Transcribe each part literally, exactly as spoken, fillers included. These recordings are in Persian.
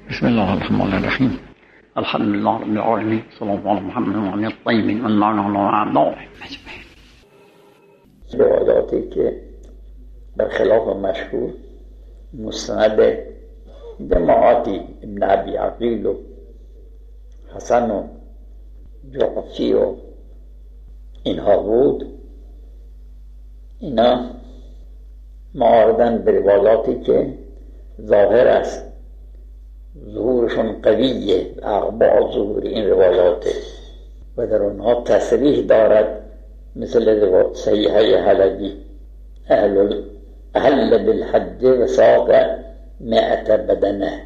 بسم الله الرحمن الرحیم. الحمد لله رب العالمین، صلی الله علی محمد و علی الطیبین و المعنى اعضاء اجمعین. روایاتی که برخلاف مشهور مستند جماعتی ابن ابی عقیل و حسن و جعفی و اینها بود، اینا معارضن به روایاتی که ظاهر است ظهورشون قویه، اقباع ظهور این روایاته و در اونها تصریح دارد، مثل روایت صحیحه حلبی اهل اهل بالحج و ساق مئت بدنه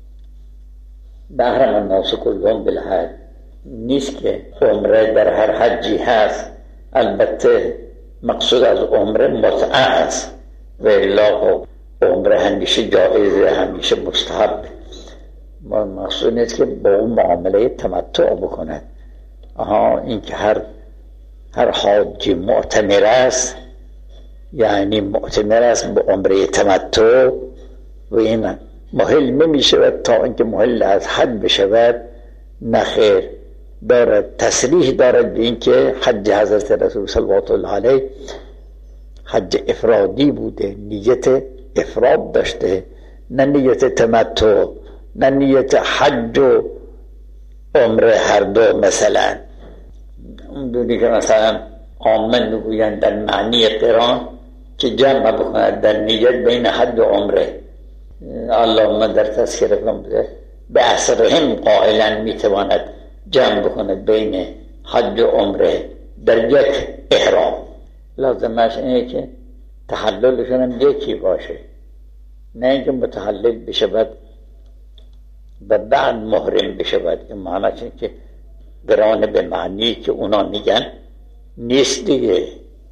بحرم الناس کلهم بالحج. نیست که عمره در هر حجی هست، البته مقصود از عمره متعه است و الا عمره همیشه جایزه، همیشه مستحب. مقصود نیست که با اون معامله تمتع بکند. آها، این که هر هر حاجی معتمر است، یعنی معتمر است به عمره تمتع و این محل نمی شود تا اینکه محل از حج بشود. نخیر، دارد تصریح دارد به این که حج حضرت رسول صلی الله علیه حج افرادی بوده، نیت افراد داشته، نه نیت تمتع، نه نیت حج و عمره هر دو. مثلا اون دونی که مثلا عامه میگویند در معنی قران که جمع بکند در نیت بین حج و عمره. اللهم در تذکره کنم به اثرهم قائلا میتواند جمع بکند بین حج و عمره در یک احرام. لازمش اینه که تحللشون هم یکی باشه، نه اینکه متحلل بشود و بعد محرم بشود. این معنیش اینه که قرانه به معنی که اونا میگن نیست دیگه.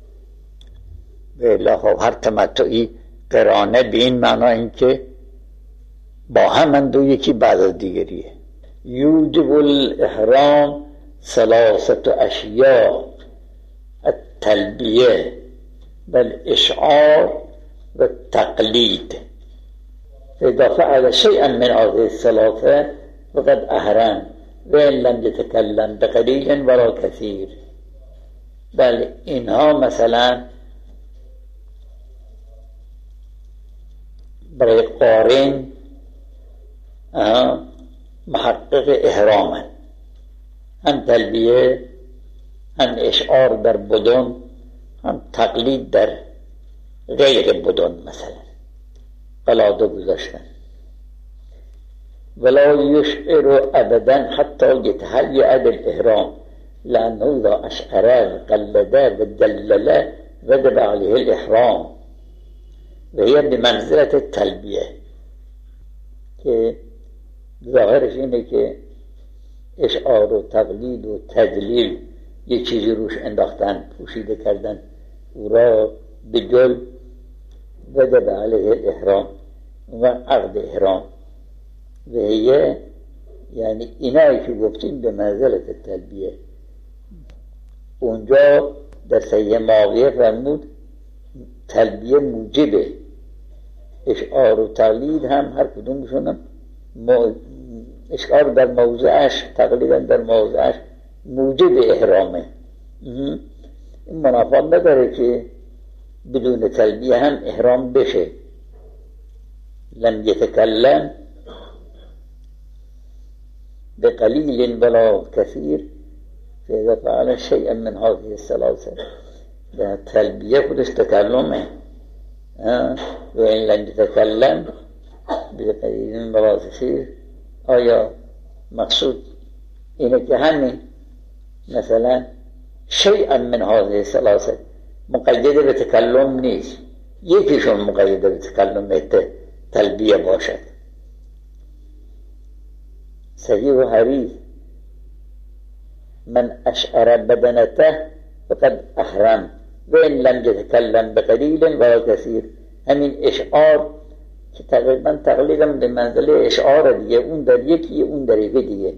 به هر تمتعی قرانه به این معنی این که با هم دو یکی بعد از دیگریه. یوجب الاحرام ثلاثه اشیاء: التلبیه و الاشعار و التقلید. اذا فعل شيئا من هذه الثلاثه فقد احرم وان لم يتكلم بقليل ولا كثير. بل اینها مثلا برای قارن محقق احرامن، هم تلبیه، هم اشعار در بدن، هم تقلید در غیر بدن. مثلا قلاده گذاشتن. ولا یشعر ابدا حتی یتهیأ بالاحرام لانه اذا اشعر و قلده و دلله وجب علیه الاحرام و هي بمنزلت التلبیه. که ظاهرش اینه که اشعار و تقلید و تدلیل یه چیزی روش انداختن، پوشیده کردن او را به جل وجب علیه الاحرام و عقد احرام و هی، یعنی اینایی که گفتیم به منزلت تلبیه. اونجا در صحیح معاویه فرمود تلبیه موجبه، اشعار و تقلید هم هر کدومشون هم مو... اشعار در موضعش، تقلید در موضعش موجب احرامه. این منافات نداره که بدون تلبیه هم احرام بشه. لم يتكلم بقليل ولا كثير فإذا فعل شيئا من هذه الثلاثة. تلبیه خودش تکلمه، و این لم يتكلم بقليل ولا كثير. آیا مقصود اینه که همین مثلا شیئا من هذه الثلاثه مقیده به تکلم نیست، یکیشون مقیده به تکلم تلبیه باشد؟ صحیح و حدیث من اشعر بدنته فقد احرم و ان لم يتكلم بقلیل ولا كثير. همین اشعار که تقریبا تقلیداً به منزله اشعار دیگه، اون در یکی، اون در یکی دیگه.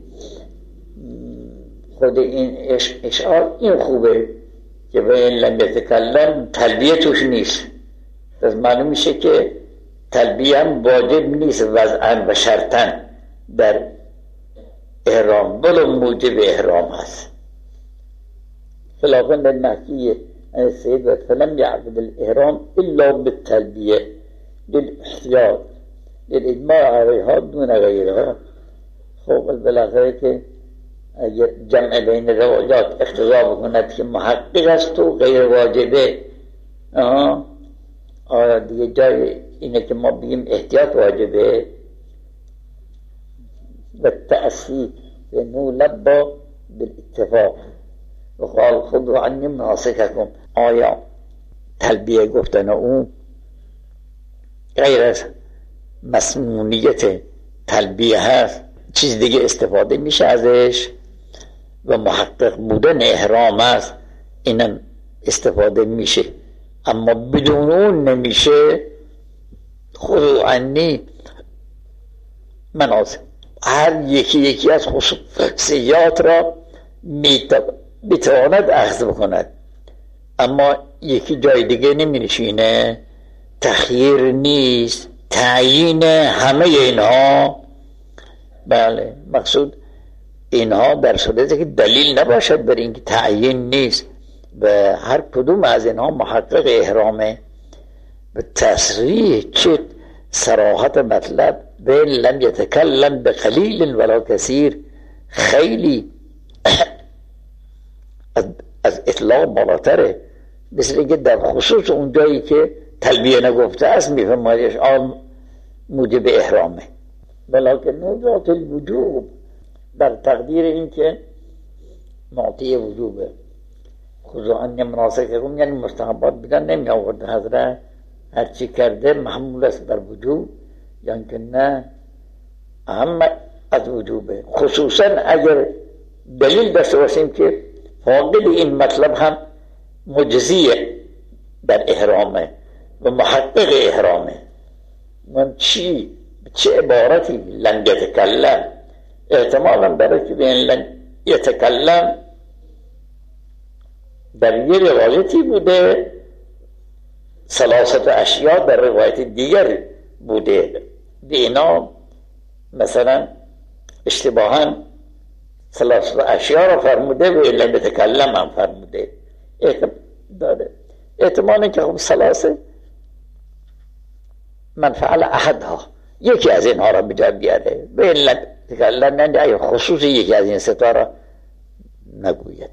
خود این اشعار این خوبه که به این لم یتکلم تلبیه توش نیست. پس معلوم میشه که تلبیه هم واجب نیست وضعاً و شرطاً، در احرام ولو موجب احرام هست. خلافاً للمحكي السيد فلم يعقد الإحرام إلا بالتلبية للاحتياط للإجماع عليها دون غيرها. خب بالاخره که اگر جمع بین روایات اقتضا بکند که محقق است و غیر واجبه، آه آه دیگه جای اینه که ما بگیم احتیاط واجبه و تأثیر و نولبا بالاتفاق و قال خذوا عنی مناسککم. آیا تلبیه گفتن اون غیر از مسمونیت تلبیه هست، چیز دیگه استفاده میشه ازش و محقق بودن احرام است، اینم استفاده میشه، اما بدون اون نمیشه. خذوا عنی مناسک، هر یکی یکی از خصوصیات را میتواند اخذ بکند، اما یکی جای دیگه نمینشینه. تخییر نیست، تعیین همه اینها. بله، مقصود اینها در صورتی که دلیل نباشد بر اینکه تعیین نیست و هر کدوم از اینها محقق احرامه. به تصریح چه صراحت مطلب و لم یتکلم بقلیل ولا کثیر، خیلی از, از اطلاق بالاتره. مثل اینکه در خصوص اون جایی که تلبیه نگفته است میفرمایش آن موجب احرامه. بلکه نوجات الوجوب در تقدیر این که معطی وجوبه. خذوا عنی مناسککم یعنی مستحبات بیدن نمی آورده حضرت، هرچی کرده محمول است بر وجوب، یعنی که نه اهم از وجوبه. خصوصا اگر دلیل داشته باشیم که فاقد این مطلب هم مجزیه در احرامه و محقق احرامه. من چی چه عبارتی لن یتکلم، احتمالا برای که بین لن یتکلم در یه روایتی بوده، ثلاثت اشیاء در روایت دیگر بوده. دینا مثلا اشتباها ثلاثت اشیاء را فرموده و لن یتکلم هم فرموده. داره احتمالا که خب ثلاثه من فعل احدها، یکی از اینها را بجا بیاره و لن یتکلم یعنی خصوصی یکی از این ستا را نگوید.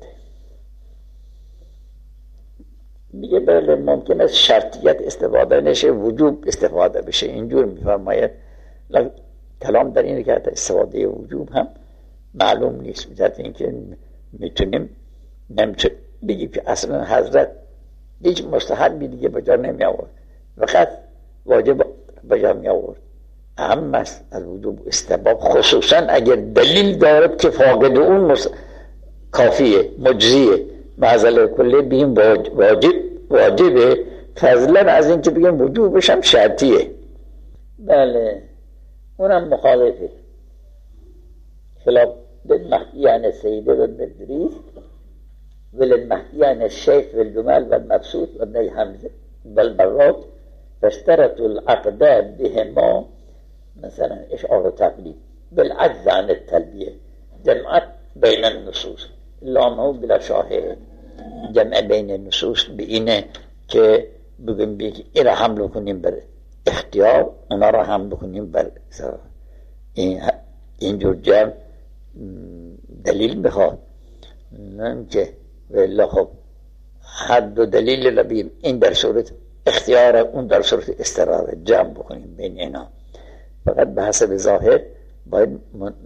میگه بله ممکن است شرطیت استفاده نشه، وجوب استفاده بشه. اینجور میفرماید کلام در اینه که استفاده وجوب هم معلوم نیست. بجات اینکه میتونیم نمیتونیم بگیم که اصلا حضرت هیچ مستحبی دیگه بجا نمی آورد، فقط واجب بجا می آورد. اهم است از وجوب استحباب، خصوصا اگر دلیل دارد که فاقد اون مص... کافیه، مجزیه. معزل کلی بگیم واجب واجبه، فضلا از این که بگیم وجوبش هم شرطیه. بله اونم مخالفه. خلاف للمحكي عن السيدة والبدريس وللمحكي عن الشيخ والجمال والمبسوط وابني حمزة والبرات، فاشترطوا العقدان بهما مثلا إشعار تقليد بالعجز عن التلبية جمعت بين النصوص. اللهم بلا شاهد جمع بین النصوص به اینه که بگیم بگیم این را حمل کنیم بر اختیار، اونا را حمل کنیم بر این اینجور جمع دلیل بخواد، نه که والله خب حد و دلیل لبیم این در صورت اختیار، اون در صورت استرار جمع بکنیم بین اینا. فقط به حسب ظاهر باید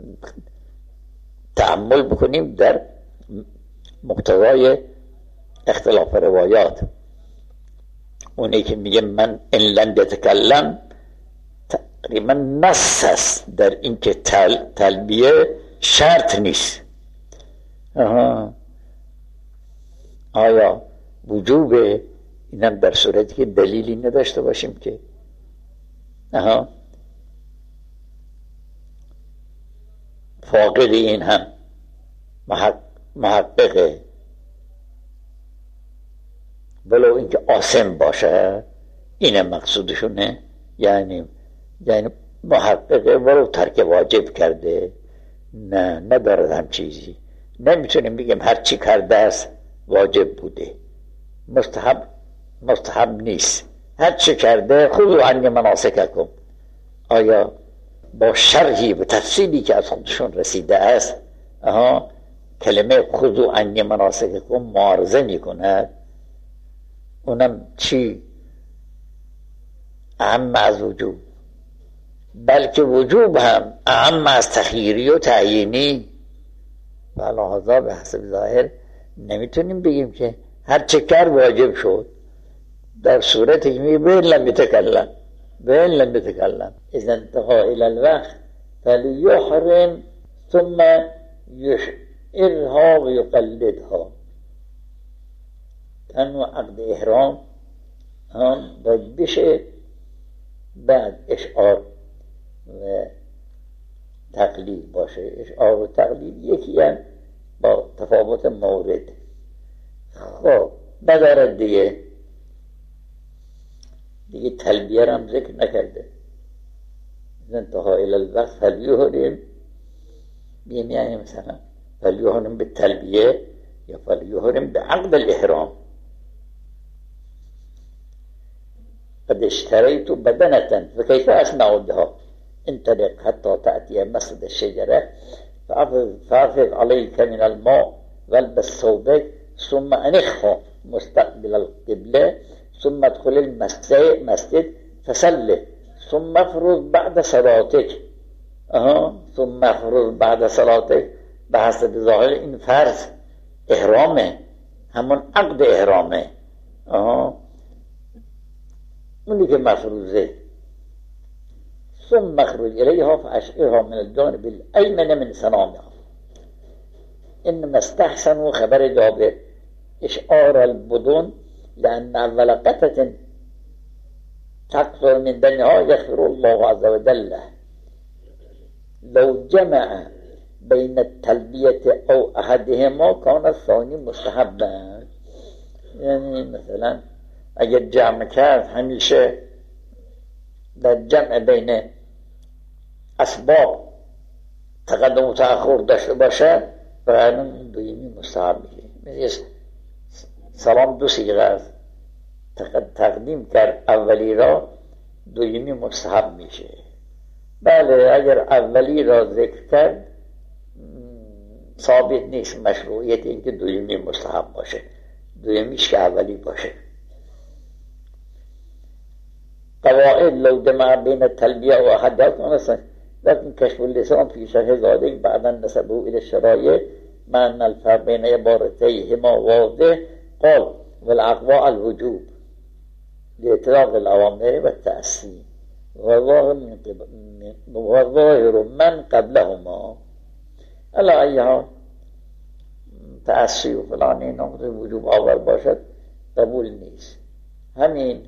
تأمل بکنیم در مقتضای اختلاف روایات. اونی که میگه من ان لن یتکلم تقریبا نص است در این که تل، تلبیه شرط نیست. آها. آیا وجوبه؟ اینم در صورتی که دلیلی نداشته باشیم که آها فاقد این هم محققه، ولو اینکه آسم باشه، اینه مقصودشونه. یعنی یعنی محققه ولو ترک واجب کرده، نه ندارد هم چیزی. نمیتونیم بگیم هر چی کرده است واجب بوده، مستحب مستحب نیست. هر چی کرده خذوا عنی مناسککم، آیا با شرحی و تفصیلی که از خودشون رسیده است آها کلمه خذوا عنی مناسککم معارضه میکند؟ اونم چی؟ اعم از وجوب، بلکه وجوب هم اعم از تخییری و تعیینی. لحاظا به حسب ظاهر نمیتونیم بگیم که هر چه کرد واجب شد، در صورتی که میگه بین لم یتکلم بین لم یتکلم اذا انتهى الى الوقت فلیحرم ثم یشعرها و یقلدها. تنو عقد احرام هم باید بشه بعد اشعار و تقلید باشه. اشعار و تقلید یکی هم با تفاوت مورد. خب ندارد دیگه دیگه تلبیه هم ذکر نکرده. انتها الى الوقت فلیحرم بیم، یعنی مثلا فلیحرم به تلبیه یا فلیحرم به عقد الاحرام. قد اشتريت بدنة فكيف أسمع بها انطلق حتى تأتي مسجد الشجرة فأفرغ عليك من الماء والبس ثوبك ثم أنخه مستقبل القبلة ثم ادخل المسجد فصل ثم افرض بعد صلاتك أه. ثم افرض بعد صلاتك بحسب ظاهر این فرض احرامه، همون عقد احرامه أه. اونی که مفروضه. ثم اخرج الیها فاشعرها من الجانب الایمن من صنامها. انما استحسنوا خبر جابر اشعار البدن لان اول قطعه تقطر من دمها يغفر الله عز وجل لو جمع بين التلبیه او احدهما كان الثاني مستحبا. یعنی مثلا اگر جمع کرد همیشه در جمع بین اسباب تقدم و تأخر داشته باشه برای اون دویمی مستحب میشه. سلام دو صیغه است، تقدیم کرد اولی را دویمی مستحب میشه. بله اگر اولی را ذکر کرد ثابت نیست مشروعیت اینکه دویمی مستحب باشه، دویمیش که اولی باشه. قواعد لو جمع بين التلبية وحدث لكن كشف اللسان في شرح ذلك بعد أن نسبه إلى الشرائع مع أن الفرق بين عبارتيهما واضح. قال والأقوى الوجوب لإطلاق الأوامر والتأسي والظاهر من قبلهما. ألا أيها تأسي وفلاني نقطة وجوب آور باشد قبول نیست. همین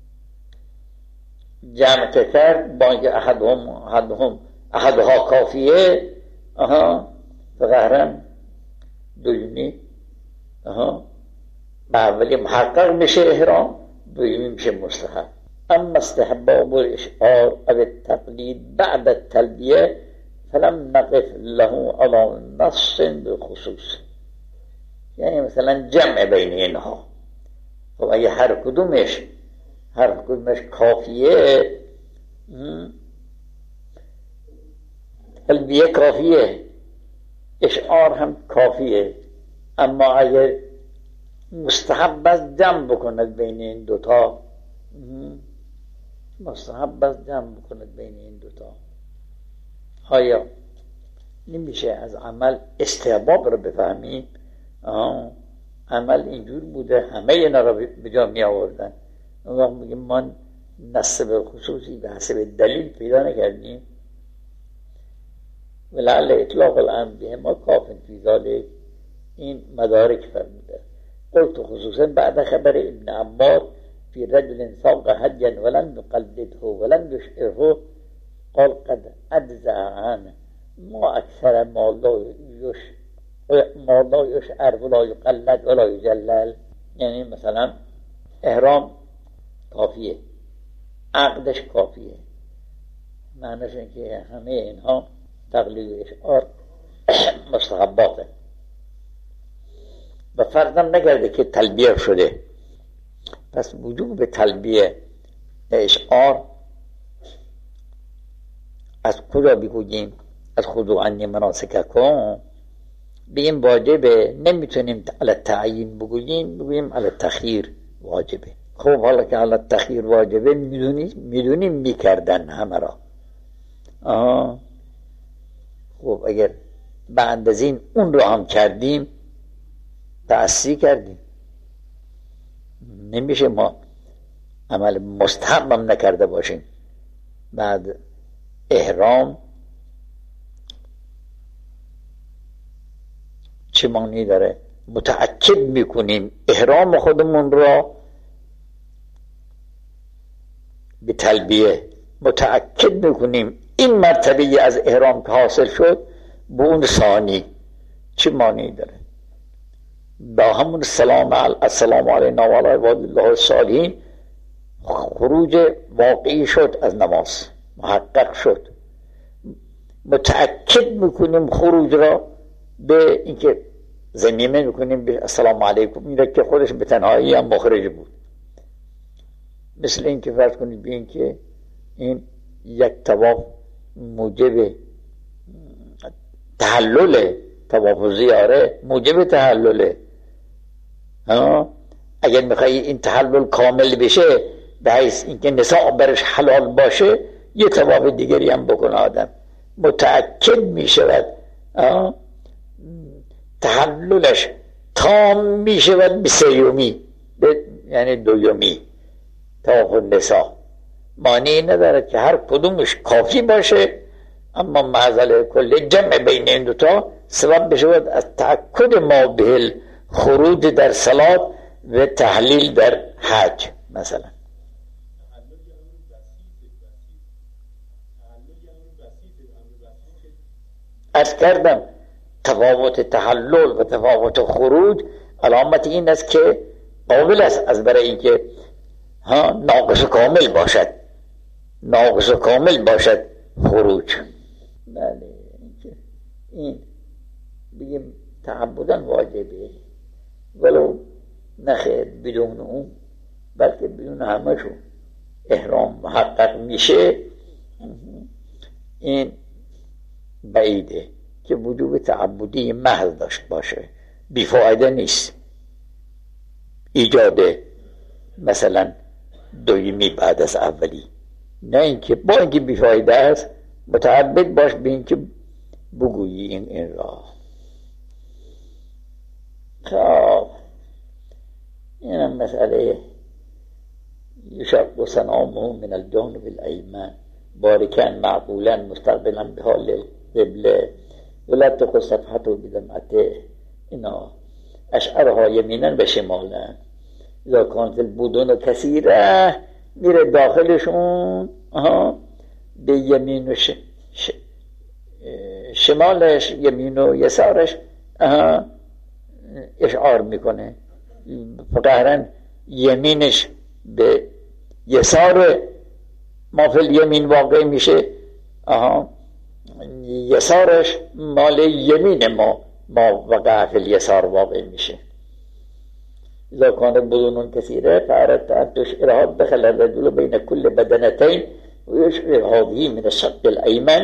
جمع که کرد با اینکه احدهم احدهم احدها کافیه اها فقهرن دویمی اها اولی محقق میشه احرام، دویمی میشه مستحب. اما استحباب الاشعار او التقلید بعد التلبیه فلم نقف له على نص بخصوص. یعنی مثلا جمع بین اینها خب اگه هر کدومش هر کدومش کافیه، تلبیه کافیه، اشعار هم کافیه، اما اگر مستحب است جمع بکند بین این دوتا، مستحب است جمع بکند بین این دوتا، آیا نمیشه از عمل استحباب رو بفهمیم؟ آه. عمل اینجور بوده همه اینا رو به جا می آوردن. اون وقت میگیم ما نص به خصوصی به حسب دلیل پیدا نکردیم. ولعل اطلاق الانبیاء ما کافن فی ذلک، این مدارک فرموده. قلت خصوصا بعد خبر ابن عمار فی رجل ساق هدیا ولن يقلده ولن يشعره قال قد اجزع عنه ما اکثر ما لا یش ما لا یشعر ولا یقلد ولا یجلل. یعنی مثلا احرام کافیه، عقدش کافیه، معنیش این که همه اینها تقلید اشعار مستحباته و فرضم نکرده که تلبیه شده. پس وجوب تلبیه اشعار از کجا بگوییم؟ از خذوا عنی مناسککم بگیم واجبه، نمیتونیم علی التعیین بگوییم، بگوییم علی التخییر واجبه. خب حالا که علی التخییر واجبه میدونیم میدونیم میکردن همه را. آه. خب اگر بعد از این اون رو هم کردیم تعصی کردیم، نمیشه ما عمل مستحب هم نکرده باشیم. بعد احرام چه معنی داره؟ متأکد میکنیم احرام خودمون را به تلبیه، متأکد میکنیم این مرتبه از احرام که حاصل شد به اون ثانی. چه معنی داره؟ با همون سلام علی السلام علینا و علی عباد الله الصالحین خروج واقعی شد از نماز، محقق شد. متأکد میکنیم خروج را به اینکه ضمیمه میکنیم به السلام علیکم، این که خودش به تنهایی هم مخرج بود. مثل این که فرض کنید به این که این یک طواف موجب تحلل، طواف زیاره موجب تحلله. اگر میخوایی این تحلل کامل بشه به حیث اینکه نساء برش حلال باشه یه طواف دیگری هم بکنه آدم، متأکد میشود تحللش تام میشود به سیومی، یعنی دویومی طواف النساء. معنی ندارد که هر کدومش کافی باشه، اما معزل کل جمع بین این دوتا سبب بشود از تأکد ما به خروج در صلات و تحلیل در حج. مثلا عرض کردم تفاوت تحلل و تفاوت خروج علامت این است که قابل است از برای اینکه ها ناقص کامل باشد، ناقص کامل باشد خروج. بله این بگیم تعبداً واجبه، ولو نخیر بدون اون، بلکه بدون همه شون احرام محقق میشه. این بعیده که وجوب تعبدی محض داشت باشه، بیفایده نیست ایجاد مثلا دویمی بعد از اولی، نه اینکه با اینکه بیفایده است متعبد باش به اینکه بگویی این این را. خب این هم مسئله یشق سنامه من الجانب الایمن بارکن معقولا مستقبلا به حال قبله ولا تقو صفحته بدمعته. اینا اشعرها یمینن و شمالن، اذا کانت البودون کثیره میره داخلشون آها به یمین و ش... ش... شمالش یمین و یسارش آها اشعار میکنه. فقهرن یمینش به یسار ما فی الیمین واقع میشه، آها یسارش مال یمین ما ما وقع فی الیسار واقع میشه. اذا كان بدون كثيرة فأردت أن تشعرها دخل الرجل بين كل بدنتين ويشعر هذه من الشق الأيمن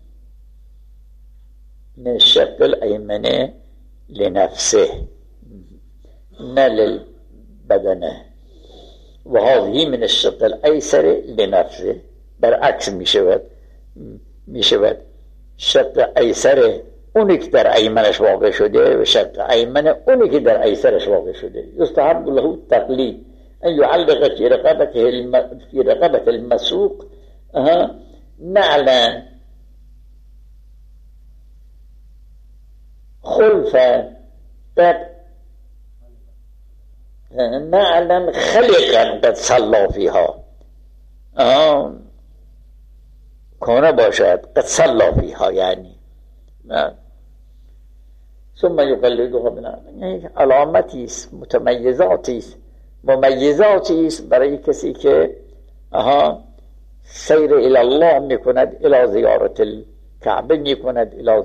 من الشق الأيمن لنفسه لا للبدنه، وهذه من الشق الأيسر لنفسه. برعکس میشود میشود شق ایسر اونی که در ایمنش واقع شده و شق ایمن اونی که در ایسرش واقع شده. یستحب له تقلید ان يعلق في رقبته الم... في رقبة المسوق نعلا خلفا نعلا خلقا قد صلى فيها آه. کنه باشد قد صلى فيها یعنی نه. ثم یقلدها بنعل، علامتی است، متمیزاتی است، ممیزاتی است برای کسی که آها سیر الی الله میکند، الی زیارت الکعبه میکند، الی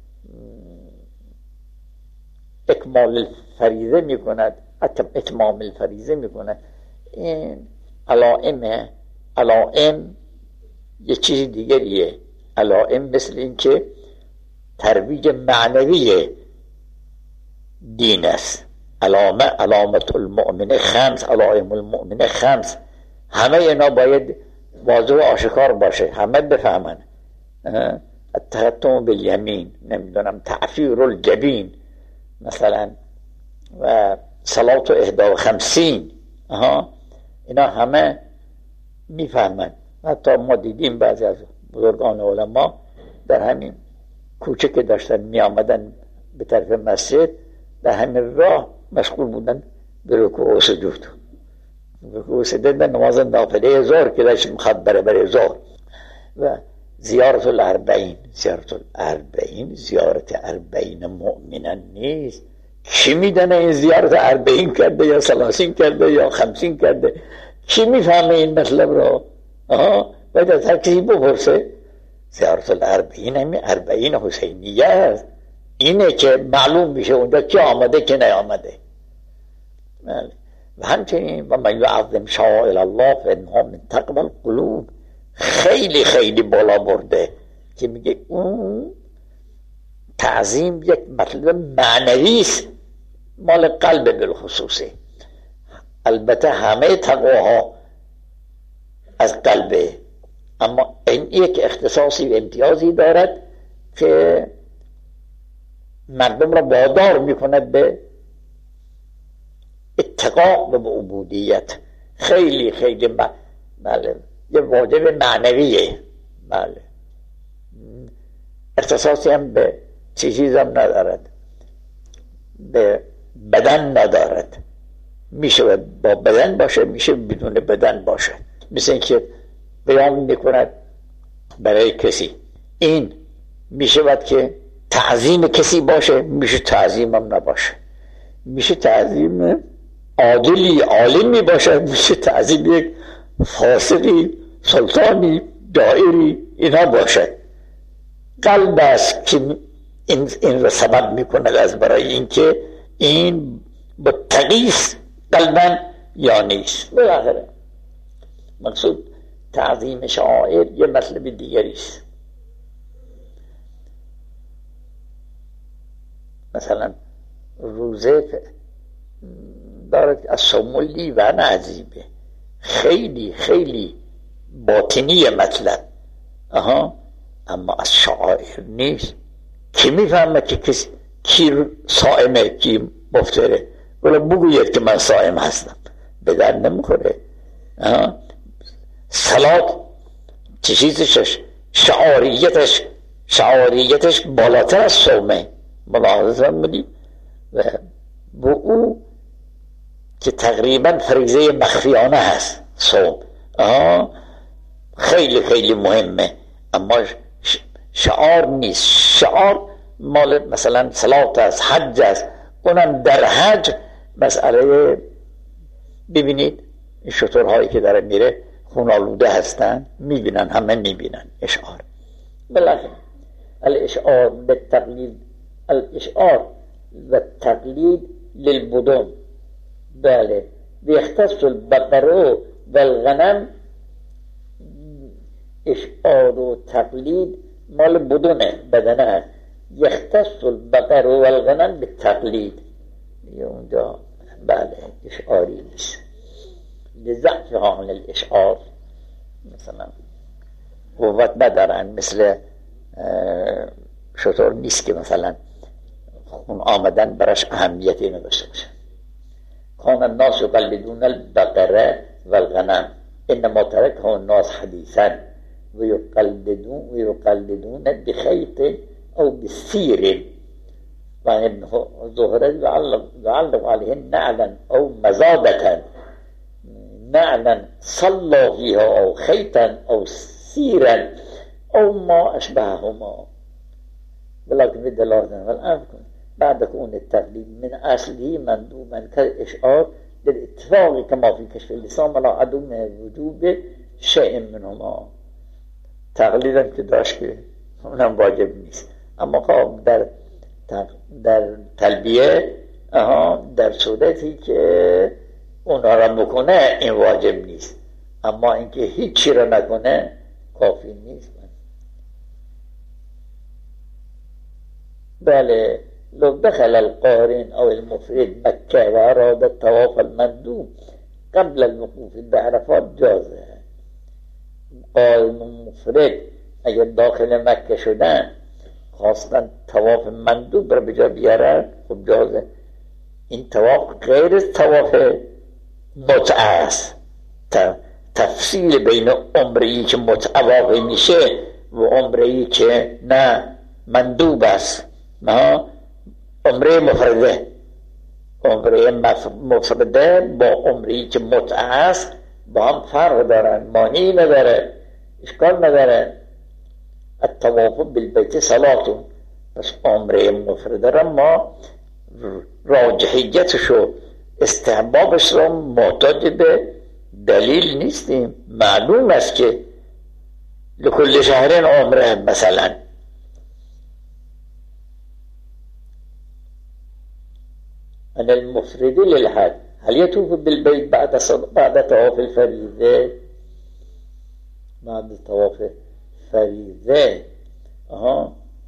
اکمال الفریضه میکند، اتمام الفریضه میکند. این علائم علائم یه چیز دیگریه. علائم مثل این که ترویج معنوی دین است. علامه علامت المؤمن خمس، علائم المؤمن خمس، همه اینا باید واضح و آشکار باشه، همه بفهمن. التختم بالیمین، نمیدونم تعفیر الجبین مثلا، و صلات احدا و خمسین، آها اینا همه میفهمن. حتی ما دیدیم بعضی از بزرگان علما در همین کوچه که داشتن می آمدن به طرف مسجد، در همین راه مشغول بودن به رکوع و سجود. رکوع و سجود نماز نافله ظهر که داشت میخواد بره بره ظهر. و زیارت الاربعین، زیارت الاربعین زیارت اربعین مؤمنان نیست. کی میدونه این زیارت اربعین کرده یا سلاسین کرده یا خمسین کرده؟ کی میفهمه این مطلب رو؟ آها باید از هر کسی بپرسه. زیارت الاربعین همین اربعین حسینیه است، اینه که معلوم میشه اونجا کی آمده که نیامده. و همچنین و من یعظم شعائر الله فانها من تقوی القلوب، خیلی خیلی بالا برده که میگه اون تعظیم یک مطلب معنوی است، مال قلب بالخصوصه. البته همه تقواها از قلبه، اما این یک اختصاصی و امتیازی دارد که مردم را وادار میکند به اتقا و به عبودیت. خیلی خیلی ب... بله یه واجب معنویه. بله اختصاصی هم به چیزی هم ندارد، به بدن ندارد. میشه با بدن باشه، میشه بدون بدن باشه. مثل اینکه بیان میکند برای کسی، این میشه باید که تعظیم کسی باشه، میشه تعظیم هم نباشه. میشه تعظیم عادلی عالمی باشه، میشه تعظیم یک فاسقی سلطانی دائری اینا باشه. قلب است که این, این را سبب میکند از برای اینکه این متقیست قلباً یا نیست. بالاخره مقصود تعظیم شعائر یه مطلب دیگری است. مثلا روزه دارد از صوملی و عجیبه، خیلی خیلی باطنی مطلب، آها اما از شعائر نیست. کی میفهمه که کسی کی صائمه کی مفطره؟ ولی بگوید که من صائم هستم، به درد نمیخوره. صلات چیزش شعاریتش شعاریتش بالاتر از صومه، ملاحظه می‌کنید. و با او که تقریبا فریضه مخفیانه هست صوم، آه خیلی خیلی مهمه، اما شعار نیست. شعار مال مثلا صلات است، حج است. اونم در حج مسئله ببینید این شطورهایی که داره میره خونالوده هستن، میبینن، همه میبینن اشعار. بالاخره الاشعار بالتقلید، الاشعار و تقلید للبدن. بله بیختص البقره و الغنم. اشعار و تقلید مال بدنه، بدنه. یختص البقره و الغنم بالتقلید. اونجا بله اشعاری نیست، لضعفها عن الاشعار. مثلا قوت ندارن، مثل شطور نیست که مثلا خون آمدن براش اهمیتی نداشته باشه. کان الناس یقلدون البقره و الغنم انما ترکه الناس حدیثا و یقلدون و یقلدون بخیط او بسیر و ابن ظهره يعلق عليه نعلا او مزادة، نعلا صلى فيها او خيطا او سيرا او ما اشبههما. ولكن بدلالة والآن بعد كون التقليد من أصله مندوبا كالإشعار بالاتفاق كما في كشف اللسان ولا عدم وجوب شیء منهما، تقلیدم که داشت که اونم واجب نیست. اما خب در در تلبیه اها در صورتی که اونها را بکنه این واجب نیست، اما اینکه هیچی را نکنه کافی نیست. بله لو دخل القارن او المفرد مکه و اراد الطواف المندوب قبل الوقوف بعرفات جازه. قارن و مفرد اگر داخل مکه شدن خواستن طواف مندوب را بجا بیارن خب جازه. این طواف غیر طواف متعه است. تفصیل بین عمره‌ای که متعه واقع میشه و عمره‌ای که نه مندوب است، نه عمره مفرده. عمره مفرده با عمره‌ای که متعه است با هم فرق دارن، مانعی نداره، اشکال نداره. الطواف بالبیت صلاتون. پس عمره مفرده را ما راجحیتشو استحبابش رو محتاج به دلیل نیستیم. معلوم است که لکل شهرین عمره مثلا. أن المفرد للحج هل يطوف بالبيت بعد بعد طواف الفريضة؟ بعد طواف فريضة أها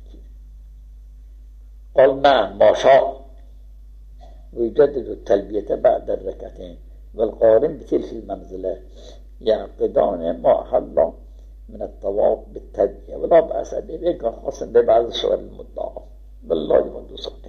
قال نعم ما شاء ويجدد التلبية بعد الركعتين والقارن بتلك المنزلة يعقدان ما حل من الطواف بالتلبية ولا بأس به كان خاصا ببعض الصور المطلقة. بالله المدوسة.